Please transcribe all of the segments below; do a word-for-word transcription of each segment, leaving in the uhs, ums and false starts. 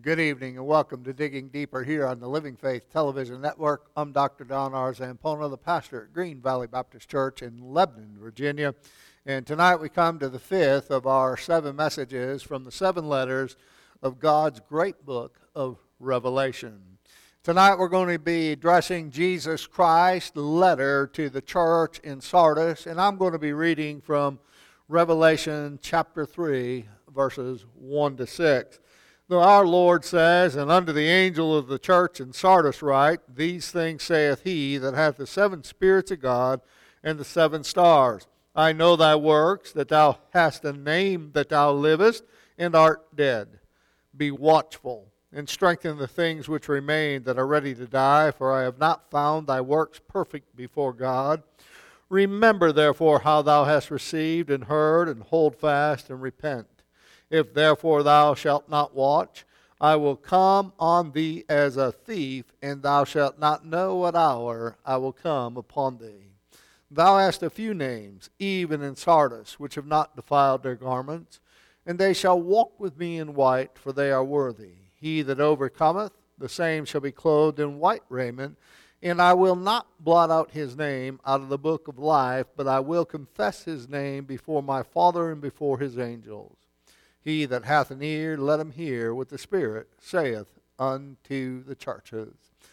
Good evening and welcome to Digging Deeper here on the Living Faith Television Network. I'm Doctor Don R. Zampona, the pastor at Green Valley Baptist Church in Lebanon, Virginia. And tonight we come to the fifth of our seven messages from the seven letters of God's great book of Revelation. Tonight we're going to be addressing Jesus Christ's letter to the church in Sardis, and I'm going to be reading from Revelation chapter three, verses one to six. Though our Lord says, and unto the angel of the church in Sardis write, These things saith he that hath the seven spirits of God and the seven stars. I know thy works, that thou hast a name that thou livest, and art dead. Be watchful, and strengthen the things which remain that are ready to die, for I have not found thy works perfect before God. Remember therefore how thou hast received and heard, and hold fast and repent. If therefore thou shalt not watch, I will come on thee as a thief, and thou shalt not know what hour I will come upon thee. Thou hast a few names, even in Sardis, which have not defiled their garments, and they shall walk with me in white, for they are worthy. He that overcometh, the same shall be clothed in white raiment, and I will not blot out his name out of the book of life, but I will confess his name before my Father and before his angels. He that hath an ear, let him hear what the Spirit saith unto the churches.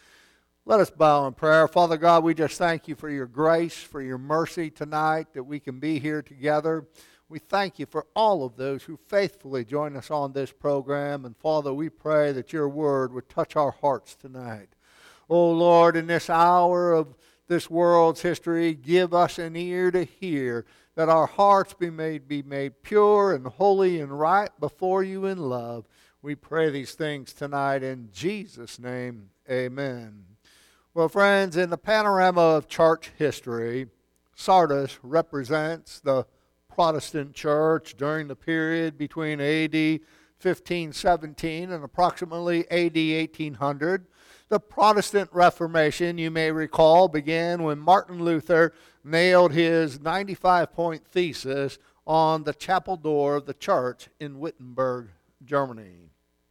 Let us bow in prayer. Father God, we just thank you for your grace, for your mercy tonight, that we can be here together. We thank you for all of those who faithfully join us on this program. And Father, we pray that your word would touch our hearts tonight. Oh Lord, in this hour of this world's history, give us an ear to hear, that our hearts be made be made pure and holy and right before you in love. We pray these things tonight in Jesus' name. Amen. Well, friends, in the panorama of church history, Sardis represents the Protestant church during the period between A D fifteen seventeen and approximately A D eighteen hundred. The Protestant Reformation, you may recall, began when Martin Luther nailed his ninety-five point thesis on the chapel door of the church in Wittenberg, Germany.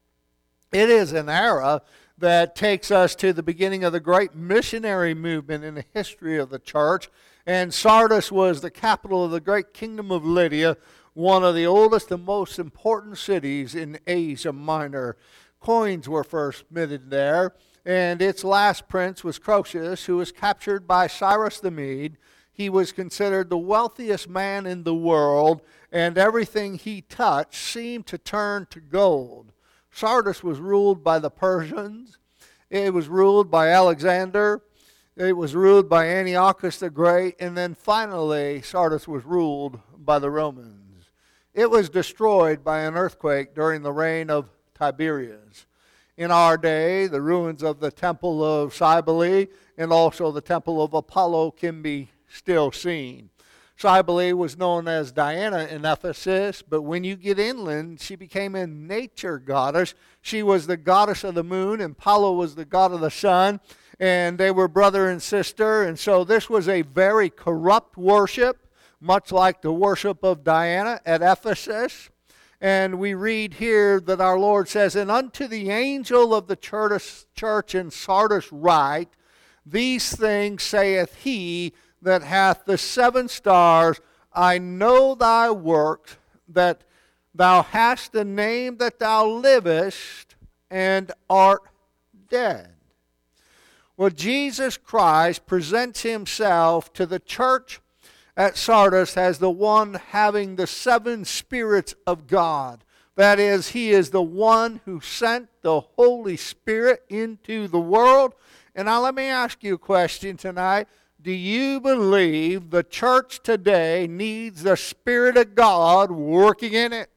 It is an era that takes us to the beginning of the great missionary movement in the history of the church, and Sardis was the capital of the great kingdom of Lydia, one of the oldest and most important cities in Asia Minor. Coins were first minted there, and its last prince was Croesus, who was captured by Cyrus the Mede. He was considered the wealthiest man in the world, and everything he touched seemed to turn to gold. Sardis was ruled by the Persians. It was ruled by Alexander. It was ruled by Antiochus the Great. And then finally, Sardis was ruled by the Romans. It was destroyed by an earthquake during the reign of Tiberius. In our day, the ruins of the Temple of Cybele and also the Temple of Apollo can be still seen. Cybele was known as Diana in Ephesus, but when you get inland, she became a nature goddess. She was the goddess of the moon, and Apollo was the god of the sun, and they were brother and sister, and so this was a very corrupt worship, much like the worship of Diana at Ephesus. And we read here that our Lord says, And unto the angel of the church in Sardis write, These things saith he that hath the seven stars, I know thy works, that thou hast a name that thou livest, and art dead. Well, Jesus Christ presents himself to the church at Sardis as the one having the seven spirits of God. That is, he is the one who sent the Holy Spirit into the world. And now let me ask you a question tonight. Do you believe the church today needs the Spirit of God working in it?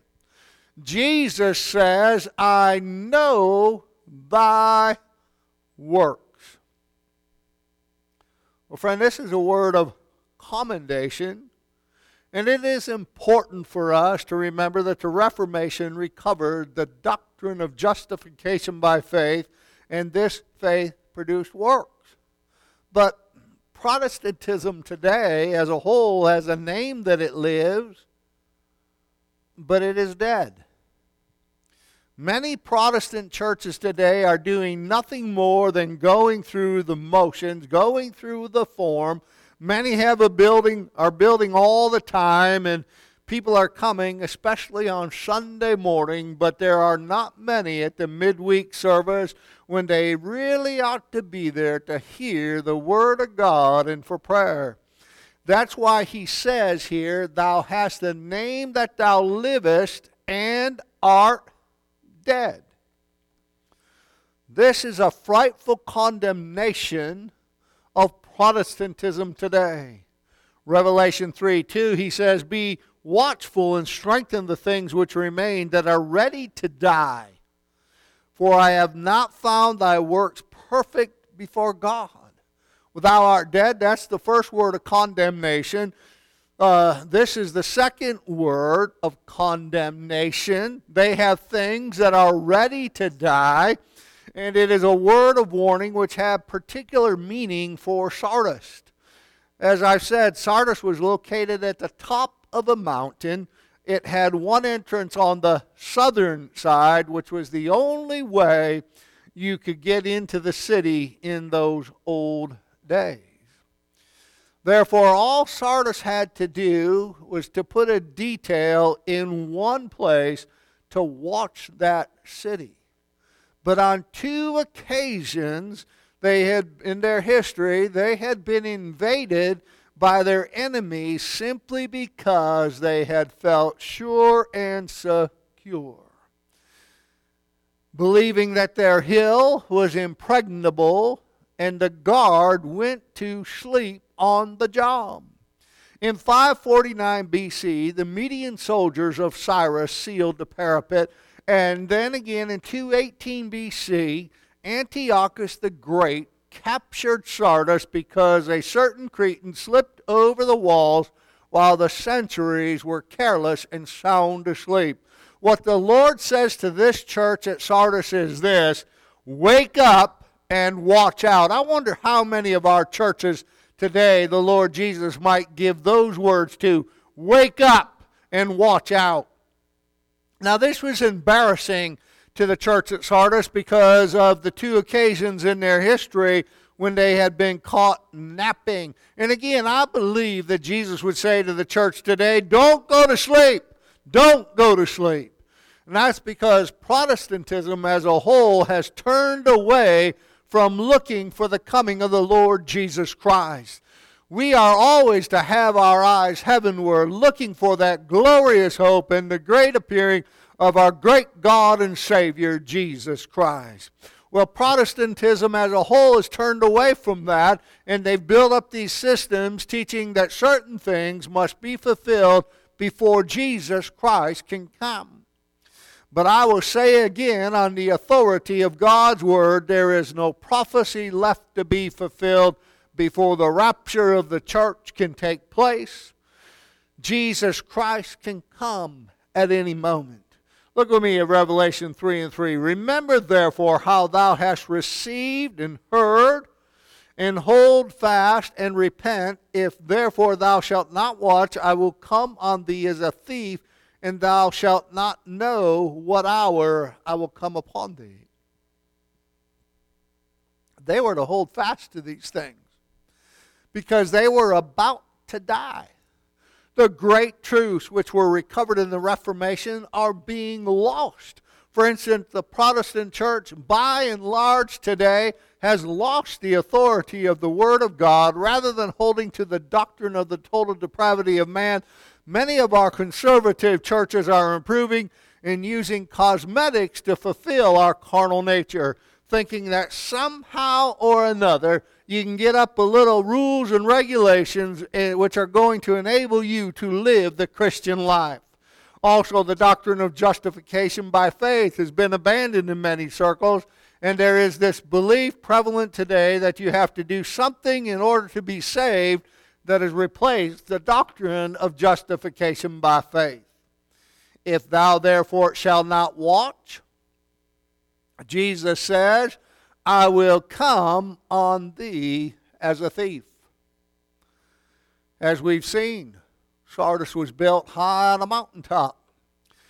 Jesus says, I know thy works. Well, friend, this is a word of commendation, and it is important for us to remember that the Reformation recovered the doctrine of justification by faith, and this faith produced works. But Protestantism today as a whole has a name that it lives, but it is dead. Many Protestant churches today are doing nothing more than going through the motions, going through the form. Many have a building, are building all the time, and people are coming, especially on Sunday morning, but there are not many at the midweek service when they really ought to be there to hear the Word of God and for prayer. That's why he says here, thou hast a name that thou livest and art dead. This is a frightful condemnation of Protestantism today. Revelation three two, he says, be watchful and strengthen the things which remain that are ready to die. For I have not found thy works perfect before God. Well, thou art dead, that's the first word of condemnation. Uh, this is the second word of condemnation. They have things that are ready to die, and it is a word of warning which have particular meaning for Sardis. As I've said, Sardis was located at the top of a mountain. It had one entrance on the southern side, which was the only way you could get into the city in those old days. Therefore, all Sardis had to do was to put a detail in one place to watch that city. But on two occasions, they had, in their history, they had been invaded by their enemies simply because they had felt sure and secure. Believing that their hill was impregnable, and the guard went to sleep on the job. In five forty-nine B C, the Median soldiers of Cyrus sealed the parapet, and then again in two eighteen B C, Antiochus the Great captured Sardis because a certain Cretan slipped over the walls while the sentries were careless and sound asleep. What the Lord says to this church at Sardis is this: wake up and watch out. I wonder how many of our churches today the Lord Jesus might give those words to: wake up and watch out. Now, this was embarrassing to the church at Sardis because of the two occasions in their history when they had been caught napping. And again, I believe that Jesus would say to the church today, don't go to sleep. Don't go to sleep. And that's because Protestantism as a whole has turned away from looking for the coming of the Lord Jesus Christ. We are always to have our eyes heavenward, looking for that glorious hope and the great appearing of our great God and Savior, Jesus Christ. Well, Protestantism as a whole has turned away from that, and they've built up these systems teaching that certain things must be fulfilled before Jesus Christ can come. But I will say again, on the authority of God's Word, there is no prophecy left to be fulfilled before the rapture of the church can take place. Jesus Christ can come at any moment. Look with me at Revelation three and three. Remember therefore how thou hast received and heard, and hold fast and repent. If therefore thou shalt not watch, I will come on thee as a thief, and thou shalt not know what hour I will come upon thee. They were to hold fast to these things because they were about to die. The great truths which were recovered in the Reformation are being lost. For instance, the Protestant church, by and large today, has lost the authority of the Word of God. Rather than holding to the doctrine of the total depravity of man, many of our conservative churches are improving and using cosmetics to fulfill our carnal nature, thinking that somehow or another you can get up a little rules and regulations which are going to enable you to live the Christian life. Also, the doctrine of justification by faith has been abandoned in many circles, and there is this belief prevalent today that you have to do something in order to be saved that has replaced the doctrine of justification by faith. If thou therefore shalt not watch, Jesus says, I will come on thee as a thief. As we've seen, Sardis was built high on a mountaintop.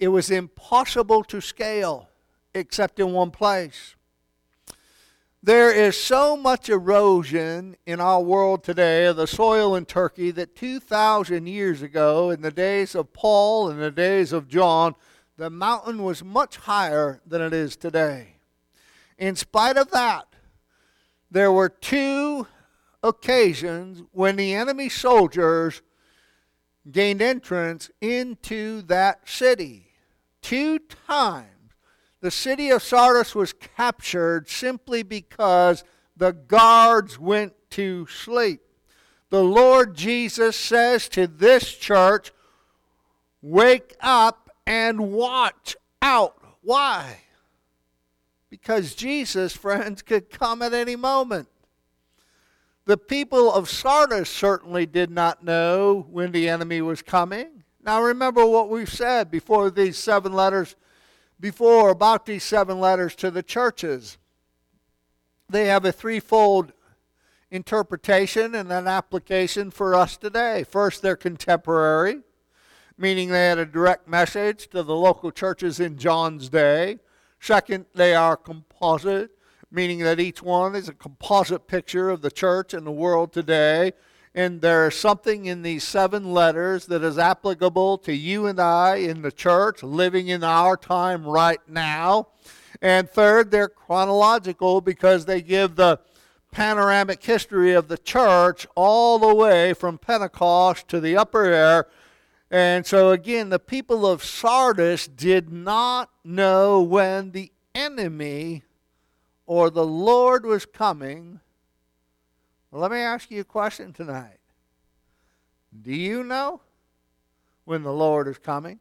it was impossible to scale except in one place. There is so much erosion in our world today of the soil in Turkey that two thousand years ago, in the days of Paul and the days of John, the mountain was much higher than it is today. In spite of that, there were two occasions when the enemy soldiers gained entrance into that city. Two times. The city of Sardis was captured simply because the guards went to sleep. The Lord Jesus says to this church, wake up and watch out. Why? Because Jesus, friends, could come at any moment. The people of Sardis certainly did not know when the enemy was coming. Now remember what we've said before these seven letters Before about these seven letters to the churches. They have a threefold interpretation and an application for us today. First, they're contemporary, meaning they had a direct message to the local churches in John's day. Second, they are composite, meaning that each one is a composite picture of the church and the world today. And there is something in these seven letters that is applicable to you and I in the church, living in our time right now. And third, they're chronological because they give the panoramic history of the church all the way from Pentecost to the upper air. And so again, the people of Sardis did not know when the enemy or the Lord was coming. Well, let me ask you a question tonight. Do you know when the Lord is coming?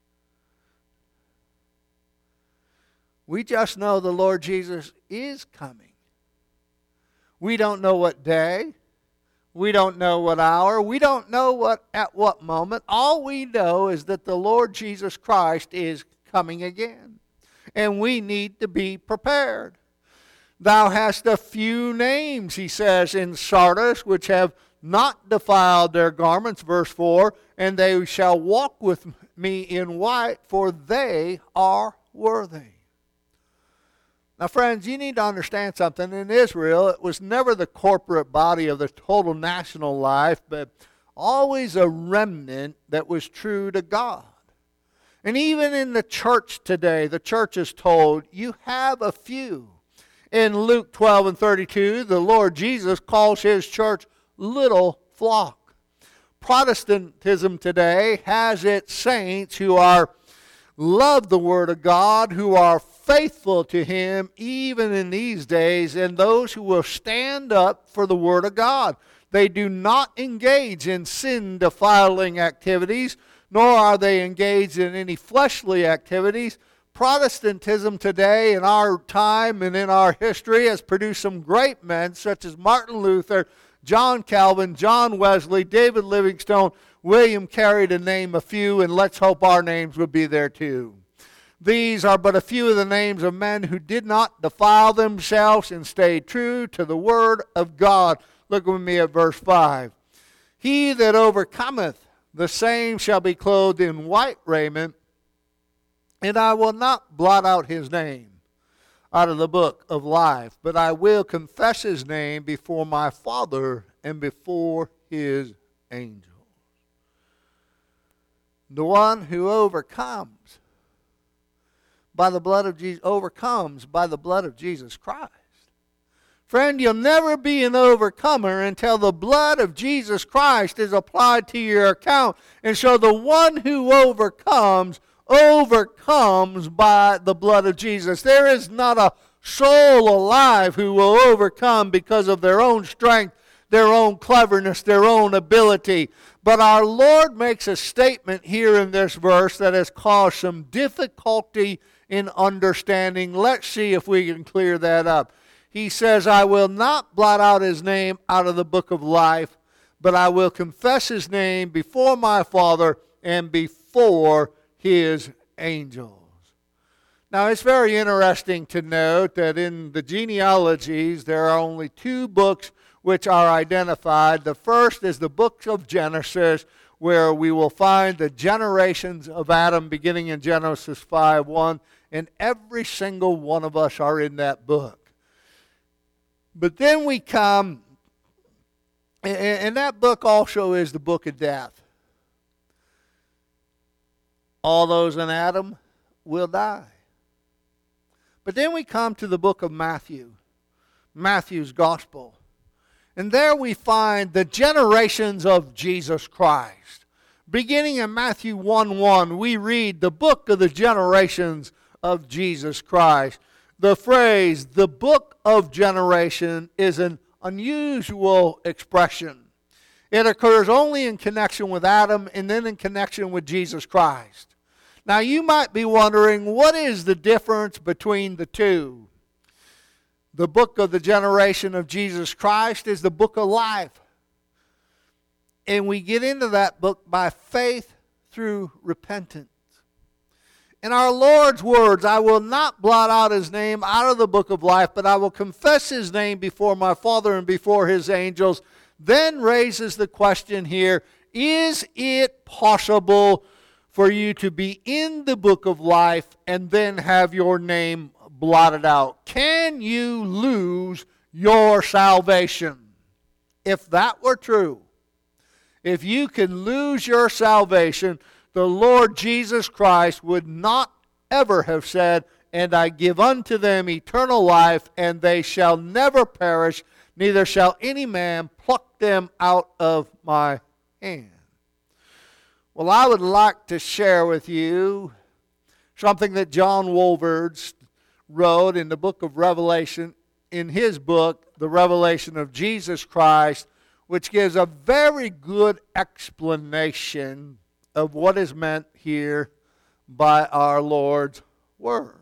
We just know the Lord Jesus is coming. We don't know what day. We don't know what hour. We don't know what at what moment. All we know is that the Lord Jesus Christ is coming again. And we need to be prepared. Thou hast a few names, he says, in Sardis, which have not defiled their garments, verse four, and they shall walk with me in white, for they are worthy. Now, friends, you need to understand something. In Israel, it was never the corporate body of the total national life, but always a remnant that was true to God. And even in the church today, the church is told, you have a few. In Luke twelve and thirty-two, the Lord Jesus calls his church little flock. Protestantism today has its saints who are love the Word of God, who are faithful to him even in these days, and those who will stand up for the Word of God. They do not engage in sin-defiling activities, nor are they engaged in any fleshly activities. Protestantism today, in our time and in our history, has produced some great men such as Martin Luther, John Calvin, John Wesley, David Livingstone, William Carey, to name a few, and let's hope our names would be there too. These are but a few of the names of men who did not defile themselves and stayed true to the Word of God. Look with me at verse five. He that overcometh, the same shall be clothed in white raiment, and I will not blot out his name out of the book of life, but I will confess his name before my Father and before his angels. The one who overcomes by the blood of Jesus, overcomes by the blood of Jesus Christ. Friend, you'll never be an overcomer until the blood of Jesus Christ is applied to your account. And so the one who overcomes overcomes by the blood of Jesus. There is not a soul alive who will overcome because of their own strength, their own cleverness, their own ability. But our Lord makes a statement here in this verse that has caused some difficulty in understanding. Let's see if we can clear that up. He says, I will not blot out his name out of the book of life, but I will confess his name before my Father and before his angels. Now, it's very interesting to note that in the genealogies, there are only two books which are identified. The first is the book of Genesis, where we will find the generations of Adam beginning in Genesis five one, and every single one of us are in that book. But then we come, and that book also is the book of death. All those in Adam will die. But then we come to the book of Matthew, Matthew's gospel. And there we find the generations of Jesus Christ. Beginning in Matthew one one, we read the book of the generations of Jesus Christ. The phrase, the book of generation, is an unusual expression. It occurs only in connection with Adam and then in connection with Jesus Christ. Now you might be wondering, what is the difference between the two? The book of the generation of Jesus Christ is the book of life. And we get into that book by faith through repentance. In our Lord's words, I will not blot out his name out of the book of life, but I will confess his name before my Father and before his angels. Then raises the question here, is it possible for you to be in the book of life and then have your name blotted out? Can you lose your salvation? If that were true, if you can lose your salvation, the Lord Jesus Christ would not ever have said, and I give unto them eternal life, and they shall never perish, neither shall any man pluck them out of my hand. Well, I would like to share with you something that John Walvoord wrote in the book of Revelation, in his book, The Revelation of Jesus Christ, which gives a very good explanation of what is meant here by our Lord's words.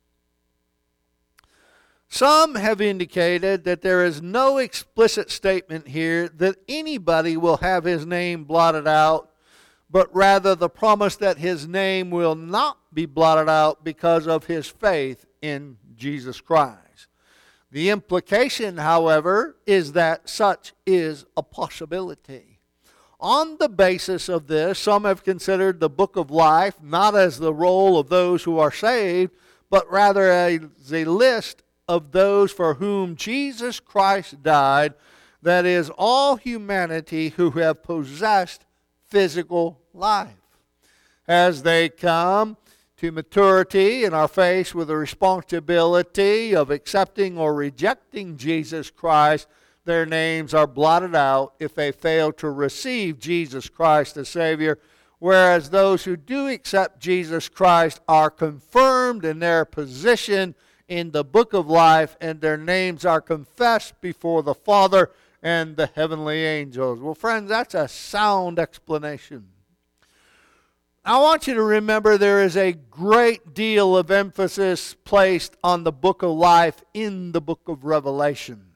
Some have indicated that there is no explicit statement here that anybody will have his name blotted out, but rather the promise that his name will not be blotted out because of his faith in Jesus Christ. The implication, however, is that such is a possibility. On the basis of this, some have considered the book of life not as the roll of those who are saved, but rather as a list of those for whom Jesus Christ died, that is, all humanity who have possessed physical life. As they come to maturity and are faced with the responsibility of accepting or rejecting Jesus Christ, their names are blotted out if they fail to receive Jesus Christ as Savior, whereas those who do accept Jesus Christ are confirmed in their position in the book of life, and their names are confessed before the Father and the heavenly angels. Well, friends, that's a sound explanation. I want you to remember there is a great deal of emphasis placed on the book of life in the book of Revelation.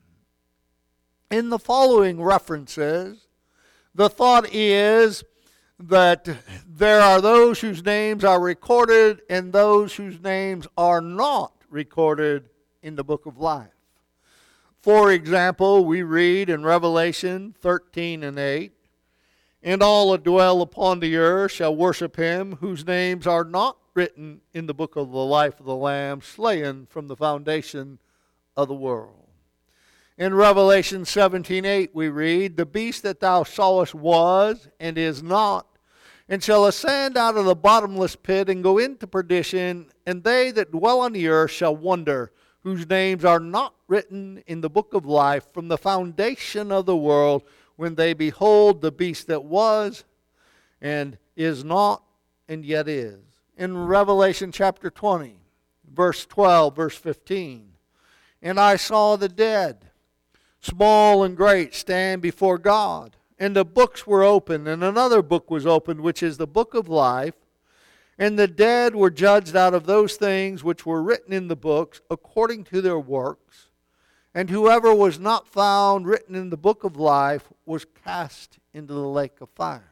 In the following references, the thought is that there are those whose names are recorded and those whose names are not recorded in the book of life. For example, we read in Revelation thirteen and eight, and all that dwell upon the earth shall worship him whose names are not written in the book of the life of the Lamb, slain from the foundation of the world. In Revelation seventeen eight we read, the beast that thou sawest was and is not, and shall ascend out of the bottomless pit and go into perdition, and they that dwell on the earth shall wonder, whose names are not written in the book of life from the foundation of the world, when they behold the beast that was and is not and yet is. In Revelation chapter twenty, verse twelve, verse fifteen, and I saw the dead, small and great, stand before God, and the books were opened, and another book was opened, which is the book of life. And the dead were judged out of those things which were written in the books according to their works. And whoever was not found written in the book of life was cast into the lake of fire.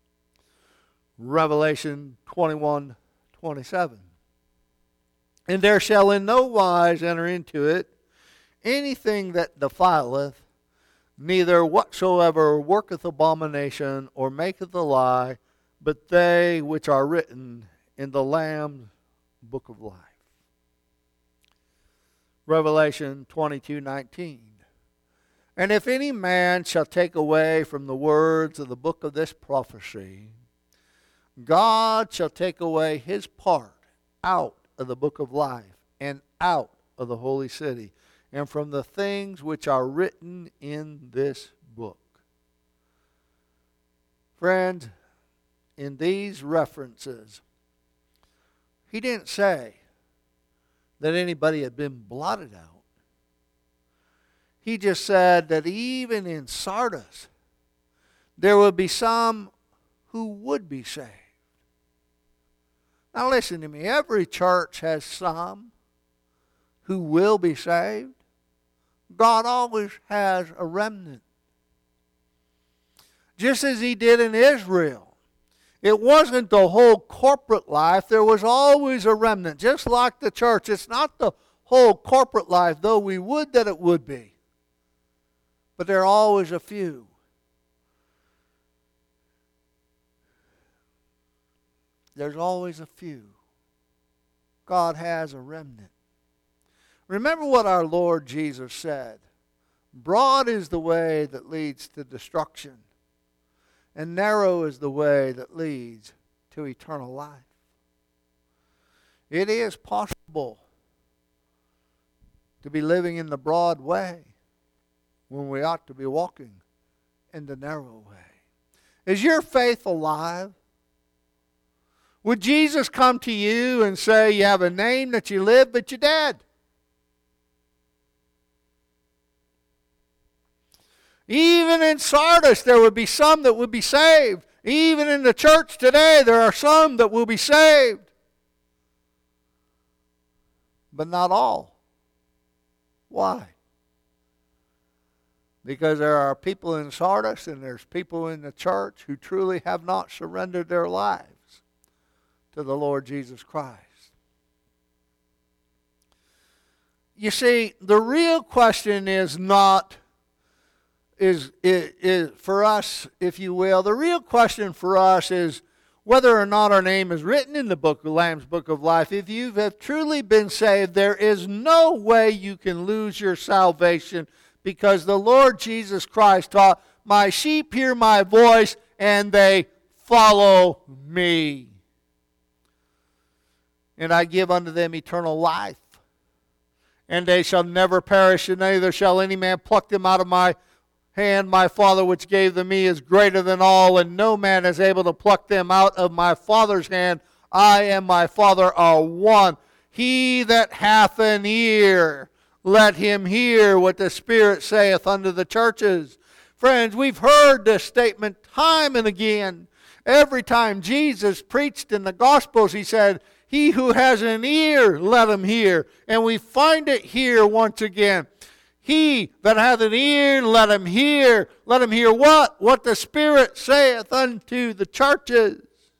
Revelation twenty-one twenty-seven. And there shall in no wise enter into it anything that defileth, neither whatsoever worketh abomination or maketh a lie, but they which are written in the Lamb's book of life. Revelation twenty-two nineteen. And if any man shall take away from the words of the book of this prophecy, God shall take away his part out of the book of life, and out of the holy city, and from the things which are written in this book. Friends, in these references, he didn't say that anybody had been blotted out. He just said that even in Sardis, there would be some who would be saved. Now listen to me, every church has some who will be saved. God always has a remnant. Just as he did in Israel. It wasn't the whole corporate life. There was always a remnant. Just like the church. It's not the whole corporate life, though we would that it would be. But there are always a few. There's always a few. God has a remnant. Remember what our Lord Jesus said. Broad is the way that leads to destruction, and narrow is the way that leads to eternal life. It is possible to be living in the broad way when we ought to be walking in the narrow way. Is your faith alive? Would Jesus come to you and say, you have a name that you live, but you're dead? Even in Sardis, there would be some that would be saved. Even in the church today, there are some that will be saved. But not all. Why? Because there are people in Sardis and there's people in the church who truly have not surrendered their lives to the Lord Jesus Christ. You see, the real question is not, is, is, is for us, if you will, the real question for us is whether or not our name is written in the book, the Lamb's Book of Life. If you have truly been saved, there is no way you can lose your salvation, because the Lord Jesus Christ taught, my sheep hear my voice and they follow me. And I give unto them eternal life. And they shall never perish, and neither shall any man pluck them out of my hand. My Father which gave them me is greater than all, and no man is able to pluck them out of my Father's hand. I and my Father are one. He that hath an ear, let him hear what the Spirit saith unto the churches. Friends, we've heard this statement time and again. Every time Jesus preached in the Gospels, he said, he who has an ear, let him hear. And we find it here once again. He that hath an ear, let him hear. Let him hear what? What the Spirit saith unto the churches.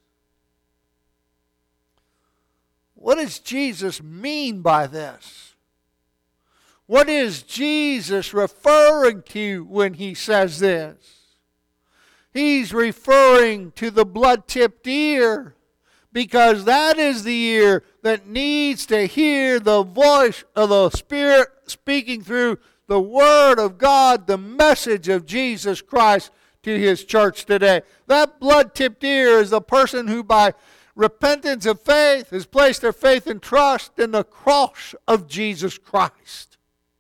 What does Jesus mean by this? What is Jesus referring to when he says this? He's referring to the blood-tipped ear, because that is the ear that needs to hear the voice of the Spirit speaking through the Word of God, the message of Jesus Christ to His church today. That blood-tipped ear is the person who by repentance of faith has placed their faith and trust in the cross of Jesus Christ.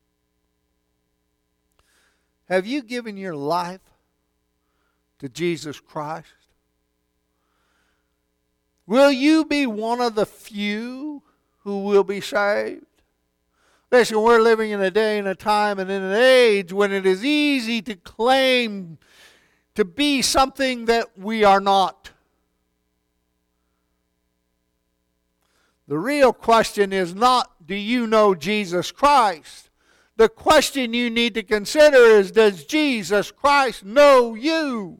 Have you given your life to Jesus Christ? Will you be one of the few who will be saved? Listen, we're living in a day and a time and in an age when it is easy to claim to be something that we are not. The real question is not, do you know Jesus Christ? The question you need to consider is, does Jesus Christ know you?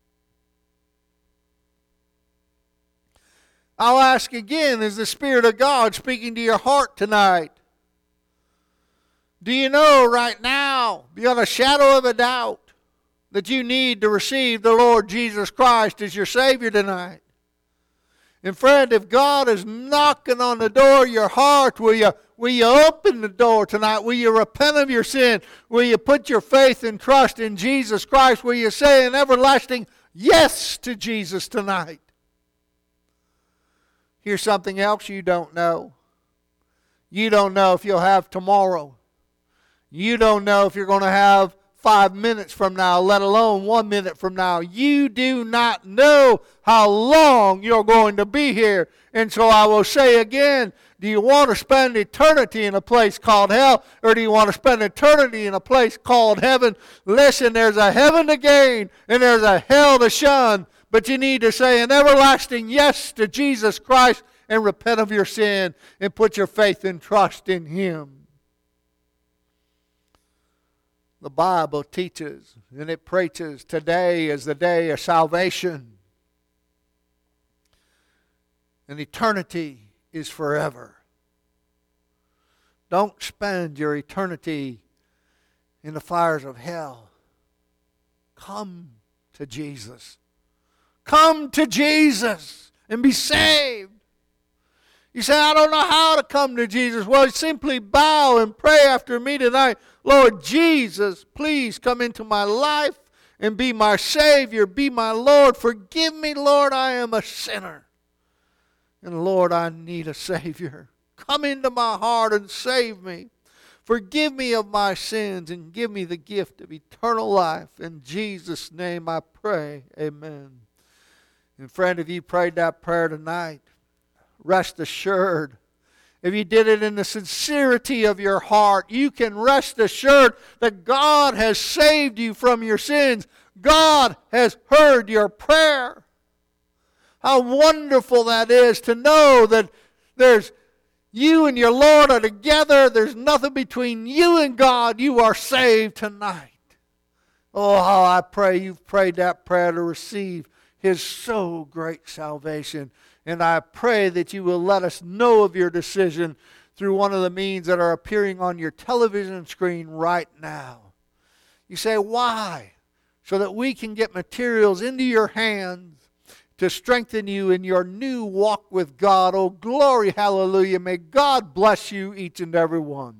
I'll ask again, is the Spirit of God speaking to your heart tonight? Do you know right now, beyond a shadow of a doubt, that you need to receive the Lord Jesus Christ as your Savior tonight? And friend, if God is knocking on the door of your heart, will you, will you open the door tonight? Will you repent of your sin? Will you put your faith and trust in Jesus Christ? Will you say an everlasting yes to Jesus tonight? Here's something else you don't know. You don't know if you'll have tomorrow. You don't know if you're going to have five minutes from now, let alone one minute from now. You do not know how long you're going to be here. And so I will say again, do you want to spend eternity in a place called hell, or do you want to spend eternity in a place called heaven? Listen, there's a heaven to gain and there's a hell to shun. But you need to say an everlasting yes to Jesus Christ and repent of your sin and put your faith and trust in Him. The Bible teaches and it preaches today is the day of salvation. And eternity is forever. Don't spend your eternity in the fires of hell. Come to Jesus. Come to Jesus and be saved. You say, I don't know how to come to Jesus. Well, simply bow and pray after me tonight. Lord Jesus, please come into my life and be my Savior, be my Lord. Forgive me, Lord, I am a sinner. And Lord, I need a Savior. Come into my heart and save me. Forgive me of my sins and give me the gift of eternal life. In Jesus' name I pray, amen. And friend, if you prayed that prayer tonight, rest assured, if you did it in the sincerity of your heart, you can rest assured that God has saved you from your sins. God has heard your prayer. How wonderful that is to know that there's you and your Lord are together. There's nothing between you and God. You are saved tonight. Oh, how I pray you've prayed that prayer to receive His so great salvation. And I pray that you will let us know of your decision through one of the means that are appearing on your television screen right now. You say, why? So that we can get materials into your hands to strengthen you in your new walk with God. Oh, glory, hallelujah. May God bless you, each and every one.